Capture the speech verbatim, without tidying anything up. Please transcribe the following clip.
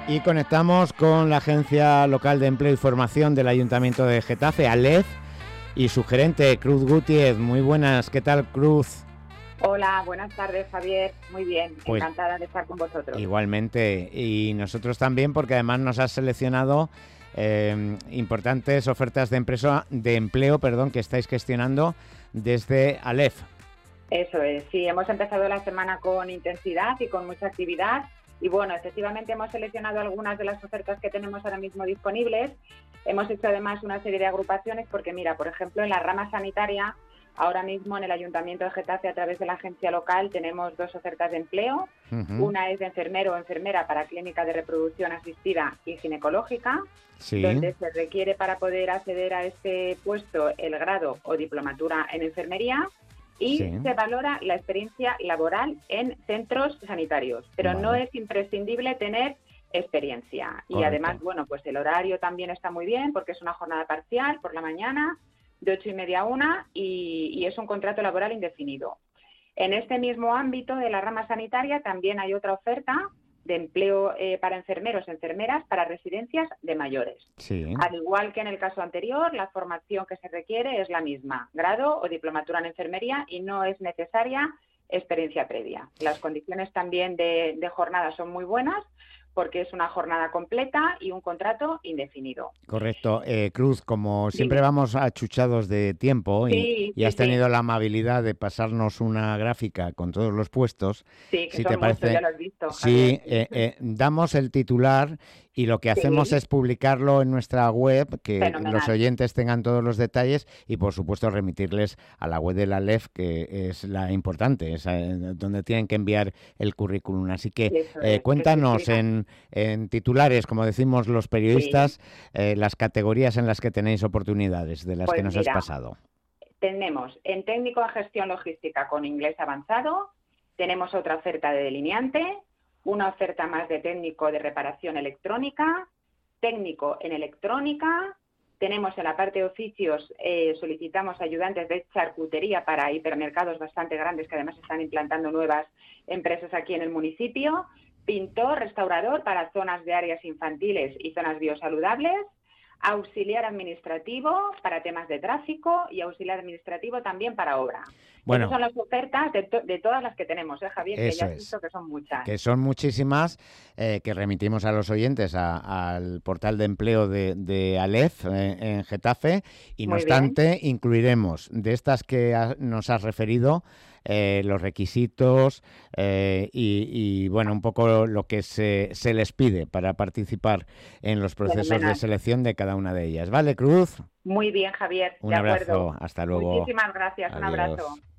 Y conectamos con la Agencia Local de Empleo y Formación del Ayuntamiento de Getafe, ALEF, y su gerente, Cruz Gutiérrez. Muy buenas, ¿qué tal, Cruz? Hola, buenas tardes, Javier. Muy bien, Pues, encantada de estar con vosotros. igualmente, y nosotros también, porque además nos has seleccionado eh, importantes ofertas de, empresa, de empleo perdón, que estáis gestionando desde ALEF. Eso es, sí, hemos empezado la semana con intensidad y con mucha actividad. Y bueno, efectivamente hemos seleccionado algunas de las ofertas que tenemos ahora mismo disponibles. Hemos hecho además una serie de agrupaciones porque, mira, por ejemplo, en la rama sanitaria, ahora mismo en el Ayuntamiento de Getafe, a través de la agencia local, tenemos dos ofertas de empleo. Uh-huh. Una es de enfermero o enfermera para clínica de reproducción asistida y ginecológica, sí. donde se requiere para poder acceder a este puesto el grado o diplomatura en enfermería. Y sí. se valora la experiencia laboral en centros sanitarios, pero vale. no es imprescindible tener experiencia. Correcto. Y además, bueno, pues el horario también está muy bien porque es una jornada parcial por la mañana, de ocho y media a una, y, y es un contrato laboral indefinido. En este mismo ámbito de la rama sanitaria también hay otra oferta de empleo eh, para enfermeros, enfermeras, para residencias de mayores. Sí. Al igual que en el caso anterior, la formación que se requiere es la misma, grado o diplomatura en enfermería, y no es necesaria experiencia previa. Las condiciones también de, de jornada son muy buenas, porque es una jornada completa y un contrato indefinido. Correcto. Eh, Cruz, como siempre sí. vamos achuchados de tiempo y, sí, y has sí, tenido sí. la amabilidad de pasarnos una gráfica con todos los puestos. Sí, que si son te parece, muchos, ya lo has visto, sí, eh, eh, damos el titular y lo que hacemos sí. es publicarlo en nuestra web, que Fenomenal. Los oyentes tengan todos los detalles y, por supuesto, remitirles a la web de la ALEF, que es la importante, es donde tienen que enviar el currículum. Así que Eso eh, es, cuéntanos que en, en titulares, como decimos los periodistas, sí. eh, las categorías en las que tenéis oportunidades, de las pues que nos mira, has pasado. Tenemos en técnico en gestión logística con inglés avanzado, tenemos otra oferta de delineante, una oferta más de técnico de reparación electrónica, técnico en electrónica, tenemos en la parte de oficios, eh, solicitamos ayudantes de charcutería para hipermercados bastante grandes que además están implantando nuevas empresas aquí en el municipio, pintor, restaurador para zonas de áreas infantiles y zonas biosaludables, auxiliar administrativo para temas de tráfico y auxiliar administrativo también para obra. Bueno, esas son las ofertas de, to de todas las que tenemos, ¿eh, Javier? Eso que ya has es. visto que son muchas. Que son muchísimas, eh, que remitimos a los oyentes a, al portal de empleo de, de ALEF eh, en Getafe, y no Muy obstante bien. incluiremos de estas que ha, nos has referido eh, los requisitos eh, y, y, bueno, un poco lo que se, se les pide para participar en los procesos Fenomenal. de selección de cada una de ellas. ¿Vale, Cruz? Muy bien, Javier. Un de abrazo. acuerdo. Hasta luego. Muchísimas gracias. Adiós. Un abrazo.